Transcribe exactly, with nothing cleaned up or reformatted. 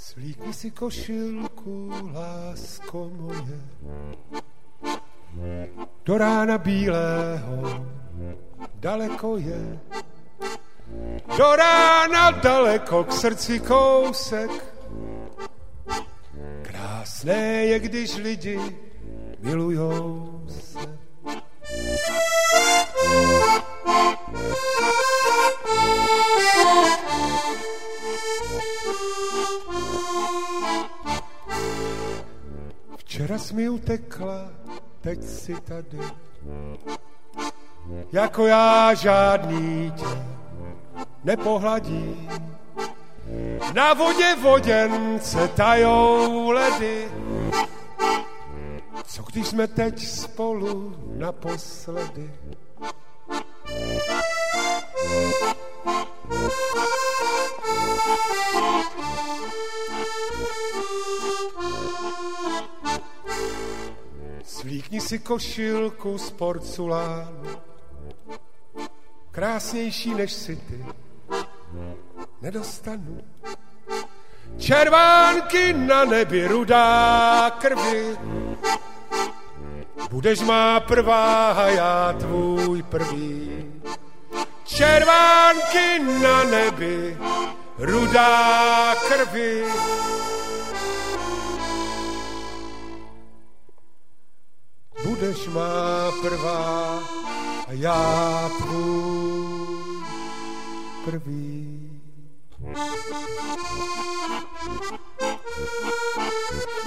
Svlíkni si košilku, lásko moje, do rána bílého daleko je. Do rána daleko k srdci kousek. Krásné je, když lidi milujou se. Včera jsi mi utekla, teď si tady. Jako já žádný tě nepohladí. Na vodě voděnce tajou ledy. Co když jsme teď spolu naposledy? Svlíkni si košilku z porculánu, krásnější než si ty nedostanu. Červánky na nebi, rudá krvi, budeš má prvá a já tvůj prvý. Červánky na nebi, rudá krvi, budeš má prvá a já tvůj prvý.